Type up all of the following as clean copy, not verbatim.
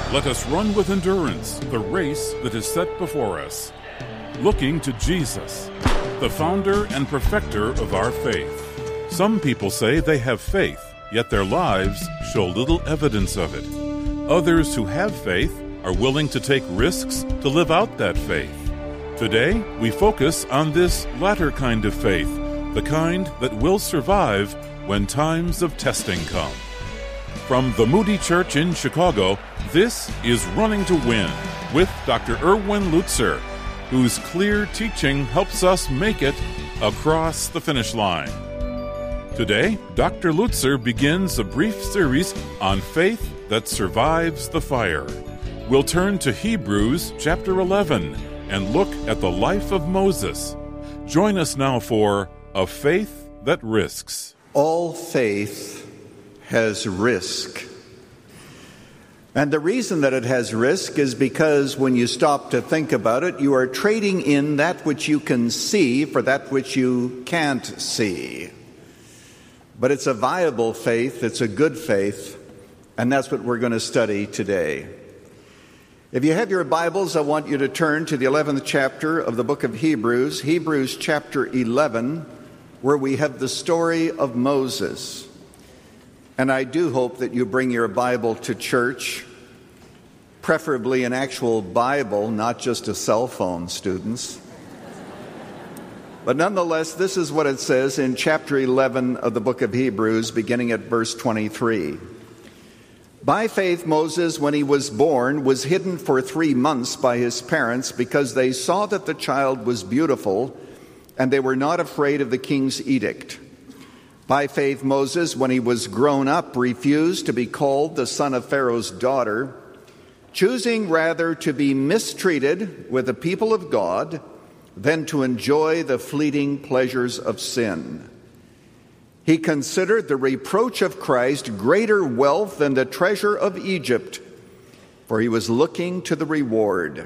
Let us run with endurance the race that is set before us, looking to Jesus, the founder and perfecter of our faith. Some people say they have faith, yet their lives show little evidence of it. Others who have faith are willing to take risks to live out that faith. Today, we focus on this latter kind of faith, the kind that will survive when times of testing come. From the Moody Church in Chicago, this is Running to Win with Dr. Erwin Lutzer, whose clear teaching helps us make it across the finish line. Today, Dr. Lutzer begins a brief series on faith that survives the fire. We'll turn to Hebrews chapter 11 and look at the life of Moses. Join us now for A Faith That Risks. All faith has risk. And the reason that it has risk is because when you stop to think about it, you are trading in that which you can see for that which you can't see. But it's a viable faith, it's a good faith, and that's what we're going to study today. If you have your Bibles, I want you to turn to the 11th chapter of the book of Hebrews, Hebrews chapter 11, where we have the story of Moses. And I do hope that you bring your Bible to church, preferably an actual Bible, not just a cell phone, students. But nonetheless, this is what it says in chapter 11 of the book of Hebrews, beginning at verse 23. By faith, Moses, when he was born, was hidden for 3 months by his parents because they saw that the child was beautiful, and they were not afraid of the king's edict. By faith, Moses, when he was grown up, refused to be called the son of Pharaoh's daughter, choosing rather to be mistreated with the people of God than to enjoy the fleeting pleasures of sin. He considered the reproach of Christ greater wealth than the treasure of Egypt, for he was looking to the reward.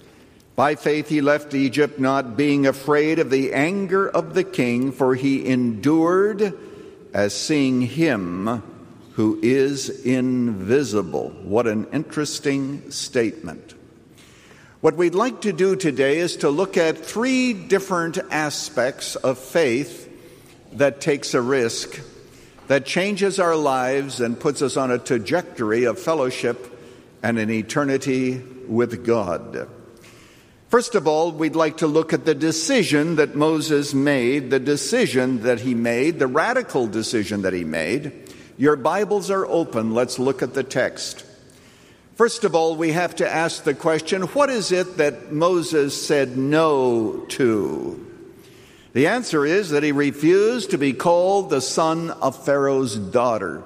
By faith he left Egypt, not being afraid of the anger of the king, for he endured as seeing him who is invisible. What an interesting statement. What we'd like to do today is to look at 3 different aspects of faith that takes a risk, that changes our lives and puts us on a trajectory of fellowship and an eternity with God. First of all, we'd like to look at the decision that Moses made, the decision that he made, the radical decision that he made. Your Bibles are open. Let's look at the text. First of all, we have to ask the question, what is it that Moses said no to? The answer is that he refused to be called the son of Pharaoh's daughter.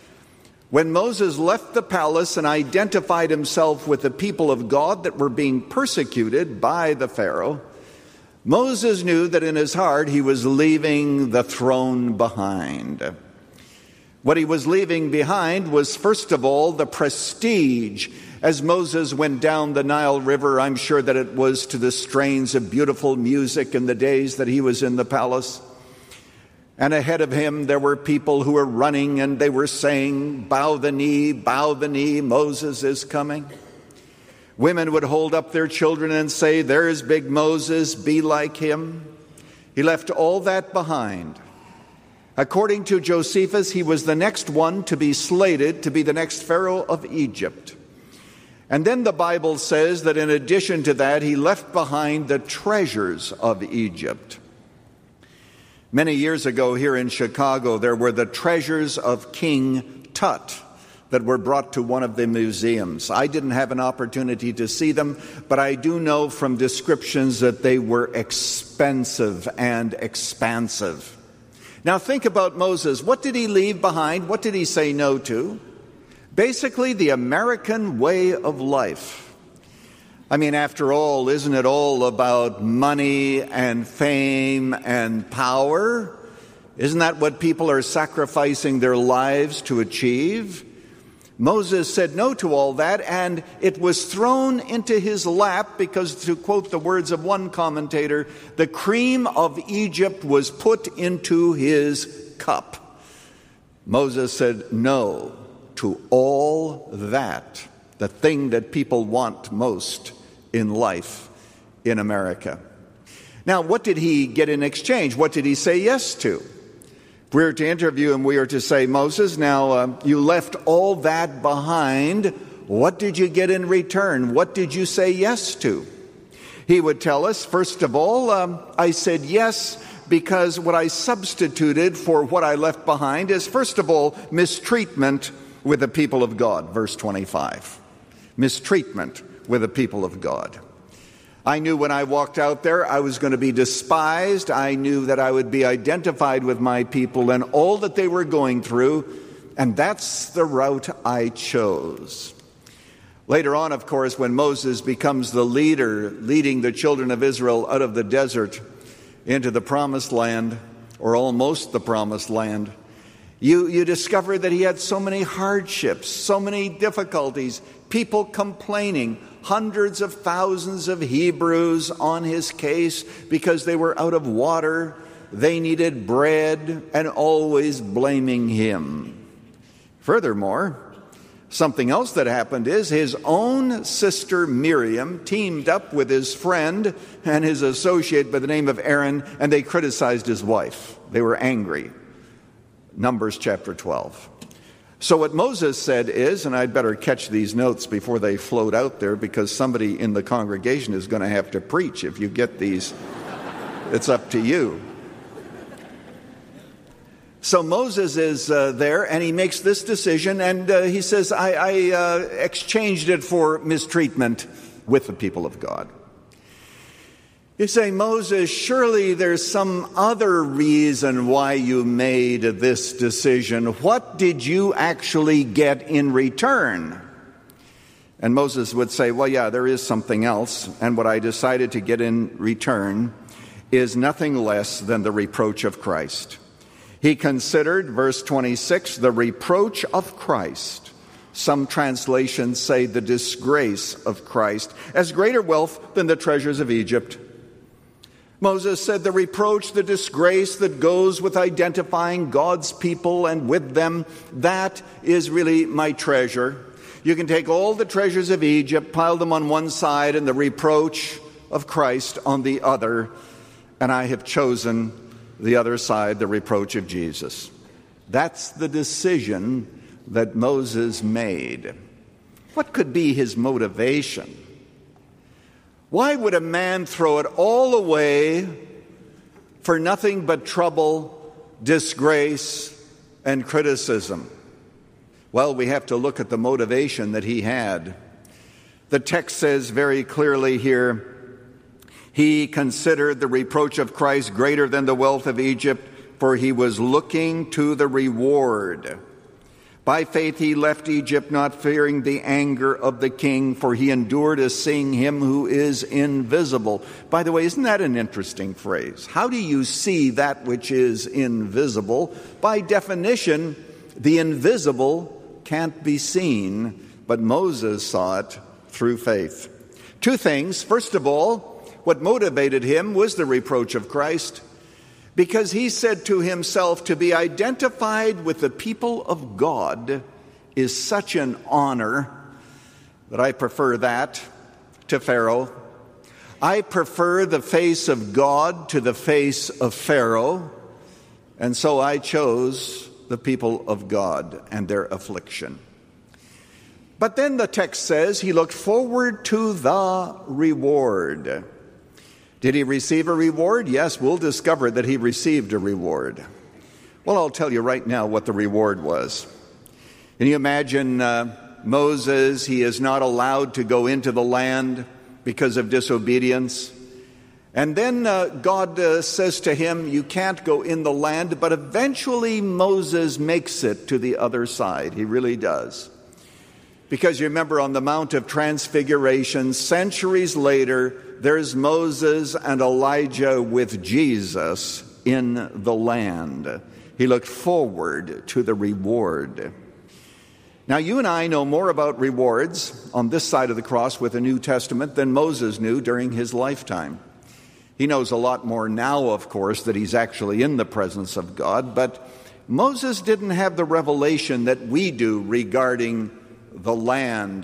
When Moses left the palace and identified himself with the people of God that were being persecuted by the Pharaoh, Moses knew that in his heart he was leaving the throne behind. What he was leaving behind was, first of all, the prestige. As Moses went down the Nile River, I'm sure that it was to the strains of beautiful music in the days that he was in the palace. And ahead of him, there were people who were running and they were saying, bow the knee, Moses is coming. Women would hold up their children and say, there's big Moses, be like him. He left all that behind. According to Josephus, he was the next one to be slated to be the next Pharaoh of Egypt. And then the Bible says that in addition to that, he left behind the treasures of Egypt. Many years ago here in Chicago, there were the treasures of King Tut that were brought to one of the museums. I didn't have an opportunity to see them, but I do know from descriptions that they were expensive and expansive. Now think about Moses. What did he leave behind? What did he say no to? Basically, the American way of life. I mean, after all, isn't it all about money and fame and power? Isn't that what people are sacrificing their lives to achieve? Moses said no to all that, and it was thrown into his lap because, to quote the words of one commentator, the cream of Egypt was put into his cup. Moses said no to all that. the thing that people want most in life in America. Now, what did he get in exchange? What did he say yes to? If we were to interview him, we were to say, Moses, now you left all that behind. What did you get in return? What did you say yes to? He would tell us, first of all, I said yes because what I substituted for what I left behind is, first of all, mistreatment with the people of God, verse 25. Mistreatment with the people of God. I knew when I walked out there I was going to be despised. I knew that I would be identified with my people and all that they were going through, and that's the route I chose. Later on, of course, when Moses becomes the leader, leading the children of Israel out of the desert into the promised land, or almost the promised land, you discover that he had so many hardships, so many difficulties, people complaining, hundreds of thousands of Hebrews on his case because they were out of water, they needed bread, and always blaming him. Furthermore, something else that happened is his own sister Miriam teamed up with his friend and his associate by the name of Aaron, and they criticized his wife. They were angry. Numbers chapter 12. So what Moses said is, and I'd better catch these notes before they float out there because somebody in the congregation is going to have to preach if you get these. It's up to you. So Moses is there, and he makes this decision, and he says, I exchanged it for mistreatment with the people of God. You say, Moses, surely there's some other reason why you made this decision. What did you actually get in return? And Moses would say, well, yeah, there is something else, and what I decided to get in return is nothing less than the reproach of Christ. He considered, verse 26, the reproach of Christ. Some translations say the disgrace of Christ, as greater wealth than the treasures of Egypt. Moses said the reproach, the disgrace that goes with identifying God's people and with them, that is really my treasure. You can take all the treasures of Egypt, pile them on one side, and the reproach of Christ on the other, and I have chosen the other side, the reproach of Jesus. That's the decision that Moses made. What could be his motivation? Why would a man throw it all away for nothing but trouble, disgrace, and criticism? Well, we have to look at the motivation that he had. The text says very clearly here, he considered the reproach of Christ greater than the wealth of Egypt, for he was looking to the reward. By faith he left Egypt, not fearing the anger of the king, for he endured as seeing him who is invisible. By the way, isn't that an interesting phrase? How do you see that which is invisible? By definition, the invisible can't be seen, but Moses saw it through faith. Two things. First of all, what motivated him was the reproach of Christ, because he said to himself, to be identified with the people of God is such an honor that I prefer that to Pharaoh. I prefer the face of God to the face of Pharaoh, and so I chose the people of God and their affliction. But then the text says he looked forward to the reward. Did he receive a reward? Yes, we'll discover that he received a reward. Well, I'll tell you right now what the reward was. Can you imagine Moses? He is not allowed to go into the land because of disobedience. And then God says to him, you can't go in the land, but eventually Moses makes it to the other side. He really does. Because you remember on the Mount of Transfiguration, centuries later, there's Moses and Elijah with Jesus in the land. He looked forward to the reward. Now, you and I know more about rewards on this side of the cross with the New Testament than Moses knew during his lifetime. He knows a lot more now, of course, that he's actually in the presence of God, but Moses didn't have the revelation that we do regarding the land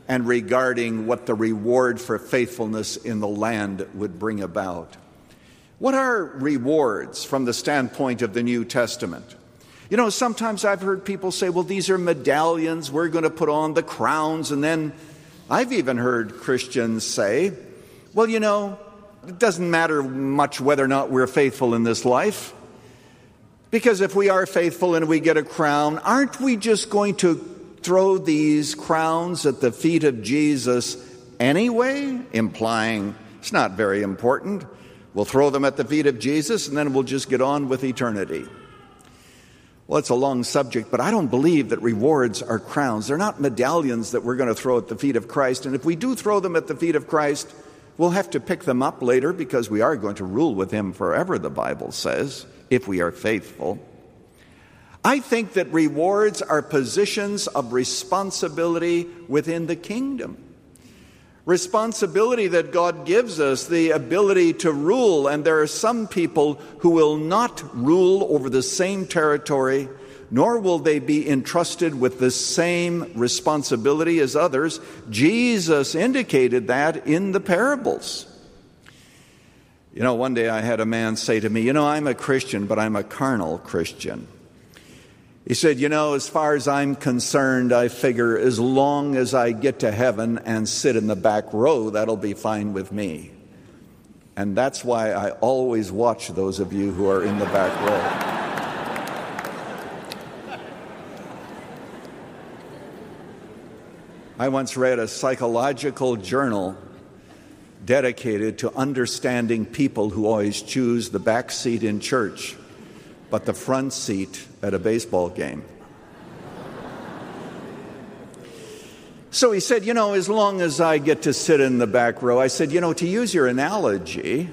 and regarding what the reward for faithfulness in the land would bring about. What are rewards from the standpoint of the New Testament? You know, sometimes I've heard people say, well, these are medallions, we're going to put on the crowns, and then I've even heard Christians say, well, you know, it doesn't matter much whether or not we're faithful in this life, because if we are faithful and we get a crown, aren't we just going to throw these crowns at the feet of Jesus anyway? Implying it's not very important. We'll throw them at the feet of Jesus and then we'll just get on with eternity. Well, it's a long subject, but I don't believe that rewards are crowns. They're not medallions that we're going to throw at the feet of Christ. And if we do throw them at the feet of Christ, we'll have to pick them up later because we are going to rule with him forever, the Bible says, if we are faithful. I think that rewards are positions of responsibility within the kingdom. Responsibility that God gives us, the ability to rule. And there are some people who will not rule over the same territory, nor will they be entrusted with the same responsibility as others. Jesus indicated that in the parables. You know, one day I had a man say to me, you know, I'm a Christian, but I'm a carnal Christian. He said, you know, as far as I'm concerned, I figure as long as I get to heaven and sit in the back row, that'll be fine with me. And that's why I always watch those of you who are in the back row. I once read a psychological journal dedicated to understanding people who always choose the back seat in church, but the front seat at a baseball game. So he said, you know, as long as I get to sit in the back row, I said, you know, to use your analogy,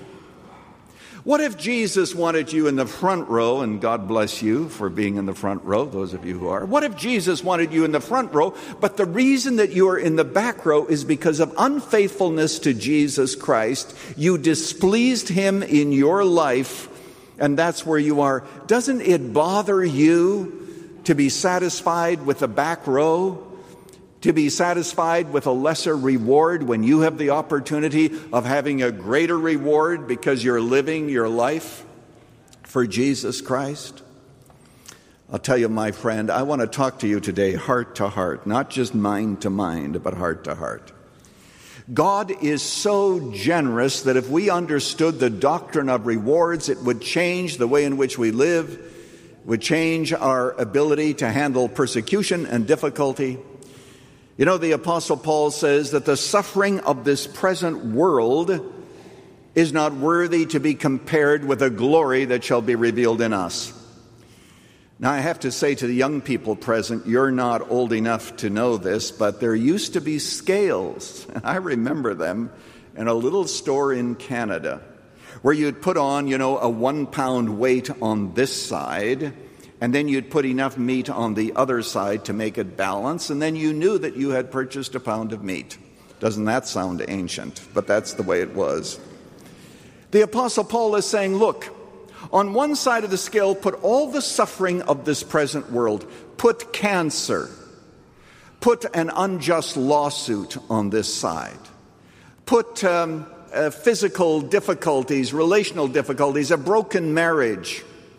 what if Jesus wanted you in the front row, and God bless you for being in the front row, those of you who are. What if Jesus wanted you in the front row, but the reason that you are in the back row is because of unfaithfulness to Jesus Christ? You displeased him in your life, and that's where you are. Doesn't it bother you to be satisfied with the back row? To be satisfied with a lesser reward when you have the opportunity of having a greater reward because you're living your life for Jesus Christ? I'll tell you, my friend, I want to talk to you today heart to heart, not just mind to mind, but heart to heart. God is so generous that if we understood the doctrine of rewards, it would change the way in which we live, would change our ability to handle persecution and difficulty. You know, the Apostle Paul says that the suffering of this present world is not worthy to be compared with the glory that shall be revealed in us. Now, I have to say to the young people present, you're not old enough to know this, but there used to be scales, and I remember them, in a little store in Canada, where you'd put on, you know, a 1 pound weight on this side, and then you'd put enough meat on the other side to make it balance, and then you knew that you had purchased a pound of meat. Doesn't that sound ancient? But that's the way it was. The Apostle Paul is saying, look, on one side of the scale, put all the suffering of this present world. Put cancer. Put an unjust lawsuit on this side. Put physical difficulties, relational difficulties, a broken marriage.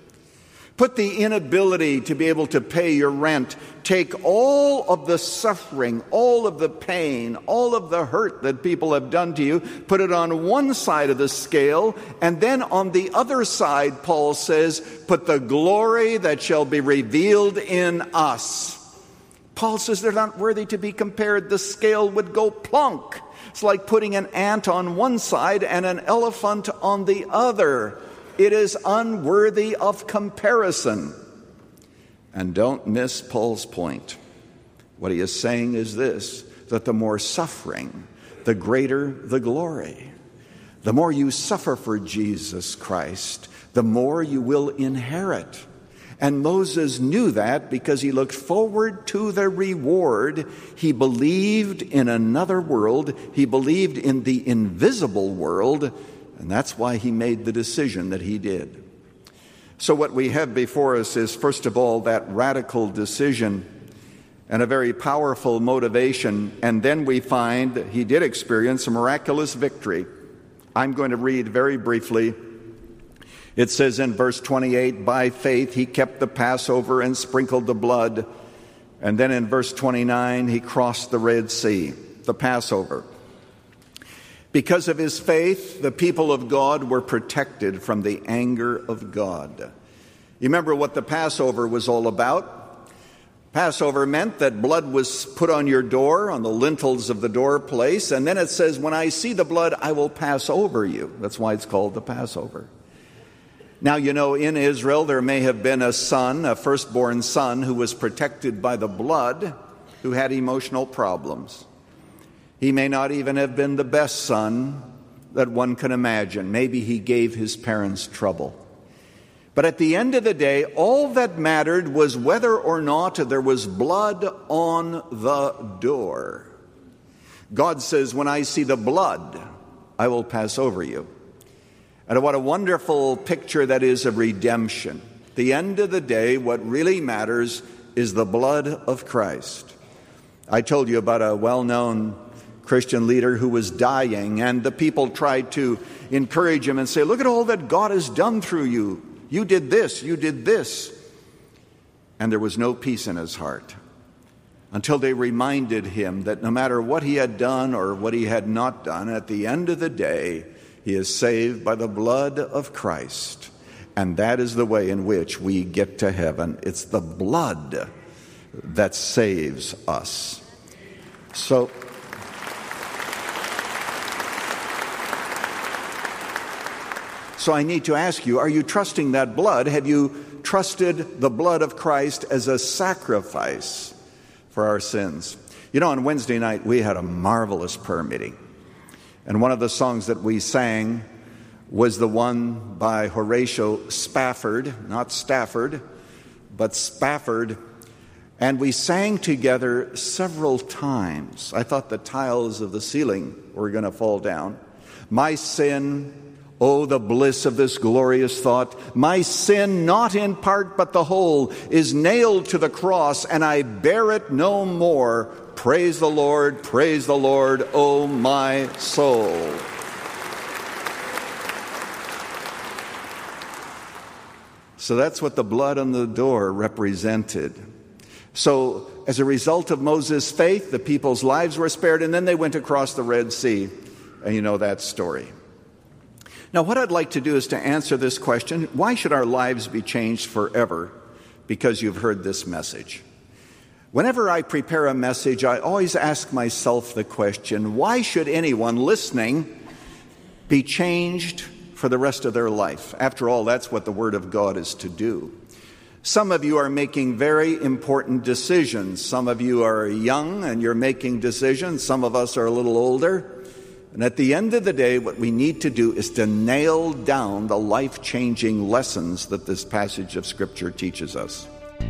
Put the inability to be able to pay your rent. Take all of the suffering, all of the pain, all of the hurt that people have done to you, put it on one side of the scale, and then on the other side, Paul says, put the glory that shall be revealed in us. Paul says they're not worthy to be compared. The scale would go plunk. It's like putting an ant on one side and an elephant on the other. It is unworthy of comparison. And don't miss Paul's point. What he is saying is this, that the more suffering, the greater the glory. The more you suffer for Jesus Christ, the more you will inherit. And Moses knew that because he looked forward to the reward. He believed in another world. He believed in the invisible world. And that's why he made the decision that he did. So what we have before us is, first of all, that radical decision and a very powerful motivation. And then we find that he did experience a miraculous victory. I'm going to read very briefly. It says in verse 28, by faith he kept the Passover and sprinkled the blood. And then in verse 29, he crossed the Red Sea, the Passover. Because of his faith, the people of God were protected from the anger of God. You remember what the Passover was all about? Passover meant that blood was put on your door, on the lintels of the doorplace, and then it says, when I see the blood, I will pass over you. That's why it's called the Passover. Now, you know, in Israel, there may have been a son, a firstborn son, who was protected by the blood, who had emotional problems. He may not even have been the best son that one can imagine. Maybe he gave his parents trouble. But at the end of the day, all that mattered was whether or not there was blood on the door. God says, when I see the blood, I will pass over you. And what a wonderful picture that is of redemption. At the end of the day, what really matters is the blood of Christ. I told you about a well-known Christian leader who was dying, and the people tried to encourage him and say, look at all that God has done through you. You did this, you did this. And there was no peace in his heart until they reminded him that no matter what he had done or what he had not done, at the end of the day, he is saved by the blood of Christ. And that is the way in which we get to heaven. It's the blood that saves us. So I need to ask you, are you trusting that blood? Have you trusted the blood of Christ as a sacrifice for our sins? You know, on Wednesday night, we had a marvelous prayer meeting. And one of the songs that we sang was the one by Horatio Spafford, not Stafford, but Spafford. And we sang together several times. I thought the tiles of the ceiling were going to fall down. My sin, oh, the bliss of this glorious thought. My sin, not in part but the whole, is nailed to the cross, and I bear it no more. Praise the Lord, oh my soul. So that's what the blood on the door represented. So as a result of Moses' faith, the people's lives were spared, and then they went across the Red Sea. And you know that story. Now, what I'd like to do is to answer this question, why should our lives be changed forever because you've heard this message? Whenever I prepare a message, I always ask myself the question, why should anyone listening be changed for the rest of their life? After all, that's what the Word of God is to do. Some of you are making very important decisions. Some of you are young and you're making decisions. Some of us are a little older. And at the end of the day, what we need to do is to nail down the life-changing lessons that this passage of Scripture teaches us.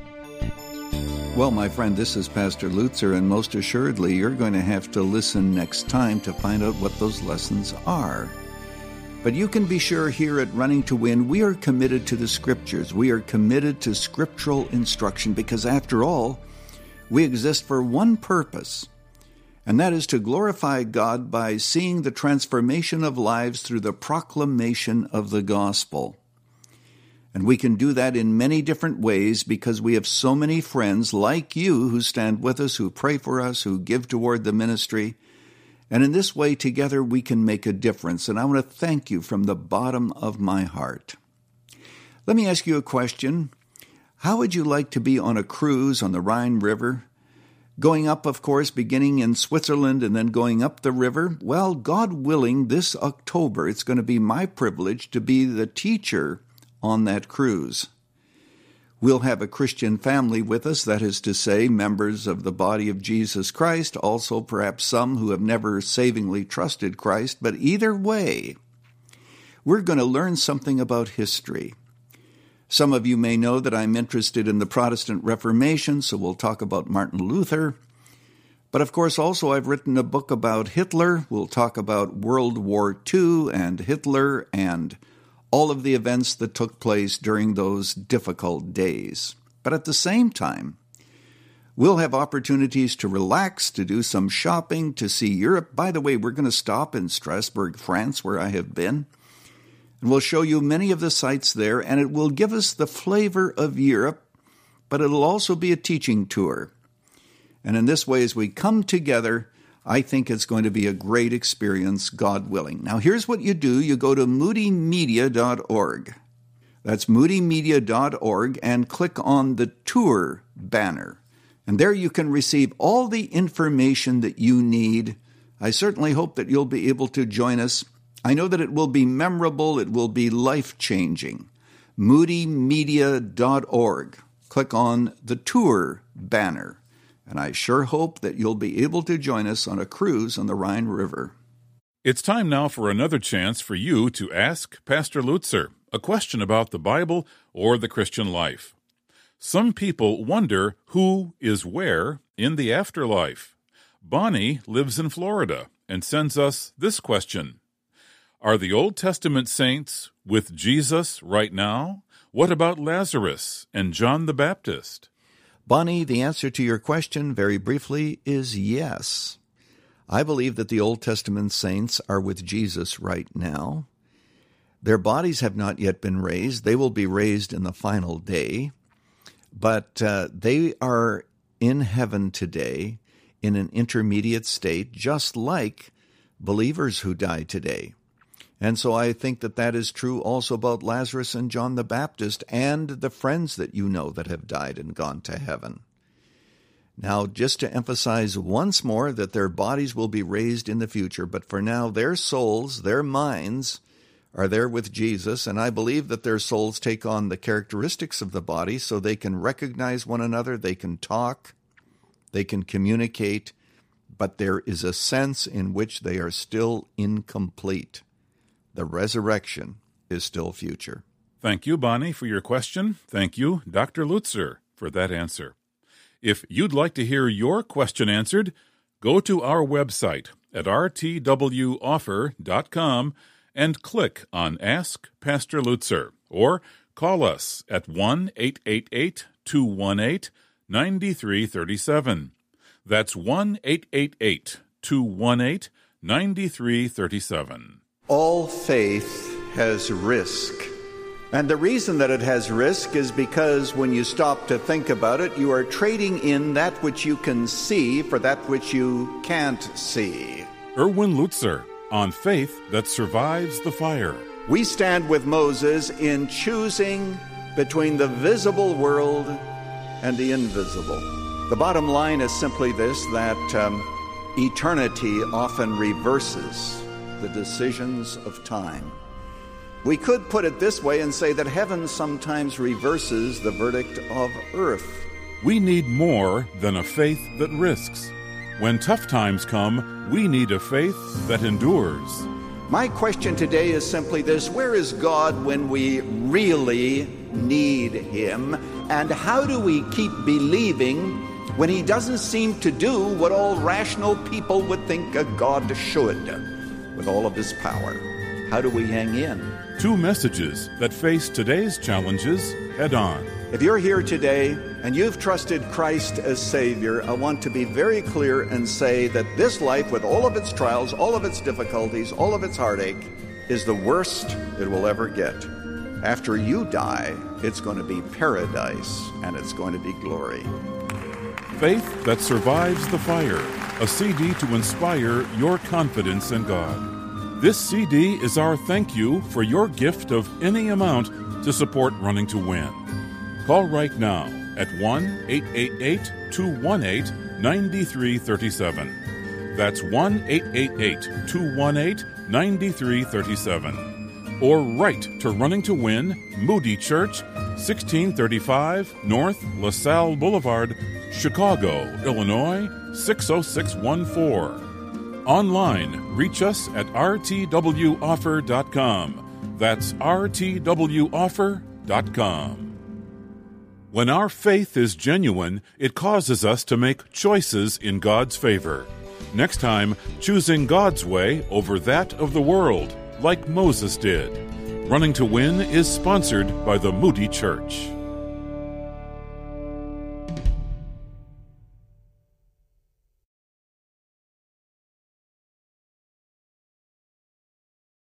Well, my friend, this is Pastor Lutzer, and most assuredly, you're going to have to listen next time to find out what those lessons are. But you can be sure here at Running to Win, we are committed to the Scriptures. We are committed to scriptural instruction because, after all, we exist for one purpose, and that is to glorify God by seeing the transformation of lives through the proclamation of the gospel. And we can do that in many different ways because we have so many friends like you who stand with us, who pray for us, who give toward the ministry. And in this way, together, we can make a difference. And I want to thank you from the bottom of my heart. Let me ask you a question. How would you like to be on a cruise on the Rhine River? Going up, of course, beginning in Switzerland and then going up the river. Well, God willing, this October, it's going to be my privilege to be the teacher on that cruise. We'll have a Christian family with us, that is to say, members of the body of Jesus Christ, also perhaps some who have never savingly trusted Christ, but either way, we're going to learn something about history. Some of you may know that I'm interested in the Protestant Reformation, so we'll talk about Martin Luther. But of course, also I've written a book about Hitler. We'll talk about World War II and Hitler and all of the events that took place during those difficult days. But at the same time, We'll have opportunities to relax, to do some shopping, to see Europe. By the way, we're going to stop in Strasbourg, France, where I have been. And we'll show you many of the sites there, and it will give us the flavor of Europe, but it'll also be a teaching tour. And in this way, as we come together, I think it's going to be a great experience, God willing. Now, here's what you do. You go to moodymedia.org. That's moodymedia.org, and click on the tour banner. And there you can receive all the information that you need. I certainly hope that you'll be able to join us. I know that it will be memorable. It will be life-changing. moodymedia.org. Click on the tour banner. And I sure hope that you'll be able to join us on a cruise on the Rhine River. It's time now for another chance for you to ask Pastor Lutzer a question about the Bible or the Christian life. Some people wonder who is where in the afterlife. Bonnie lives in Florida and sends us this question. Are the Old Testament saints with Jesus right now? What about Lazarus and John the Baptist? Bonnie, the answer to your question, very briefly, is yes. I believe that the Old Testament saints are with Jesus right now. Their bodies have not yet been raised. They will be raised in the final day. But they are in heaven today in an intermediate state, just like believers who die today. And so I think that that is true also about Lazarus and John the Baptist and the friends that you know that have died and gone to heaven. Now, just to emphasize once more that their bodies will be raised in the future, but for now their souls, their minds, are there with Jesus, and I believe that their souls take on the characteristics of the body so they can recognize one another, they can talk, they can communicate, but there is a sense in which they are still incomplete. The resurrection is still future. Thank you, Bonnie, for your question. Thank you, Dr. Lutzer, for that answer. If you'd like to hear your question answered, go to our website at rtwoffer.com and click on Ask Pastor Lutzer, or call us at 1-888-218-9337. That's 1-888-218-9337. All faith has risk. And the reason that it has risk is because when you stop to think about it, you are trading in that which you can see for that which you can't see. Erwin Lutzer, on faith that survives the fire. We stand with Moses in choosing between the visible world and the invisible. The bottom line is simply this, that eternity often reverses the decisions of time. We could put it this way and say that heaven sometimes reverses the verdict of earth. We need more than a faith that risks. When tough times come, we need a faith that endures. My question today is simply this: where is God when we really need Him? And how do we keep believing when He doesn't seem to do what all rational people would think a God should with all of His power? How do we hang in? Two messages that face today's challenges head on. If you're here today and you've trusted Christ as Savior, I want to be very clear and say that this life, with all of its trials, all of its difficulties, all of its heartache, is the worst it will ever get. After you die, it's going to be paradise and it's going to be glory. Faith that survives the fire, a CD to inspire your confidence in God. This CD is our thank you for your gift of any amount to support Running to Win. Call right now at 1-888-218-9337. That's 1-888-218-9337. Or write to Running to Win, Moody Church, 1635 North LaSalle Boulevard, Chicago, Illinois, 60614. Online, reach us at rtwoffer.com. That's rtwoffer.com. When our faith is genuine, it causes us to make choices in God's favor. Next time, choosing God's way over that of the world, like Moses did. Running to Win is sponsored by the Moody Church.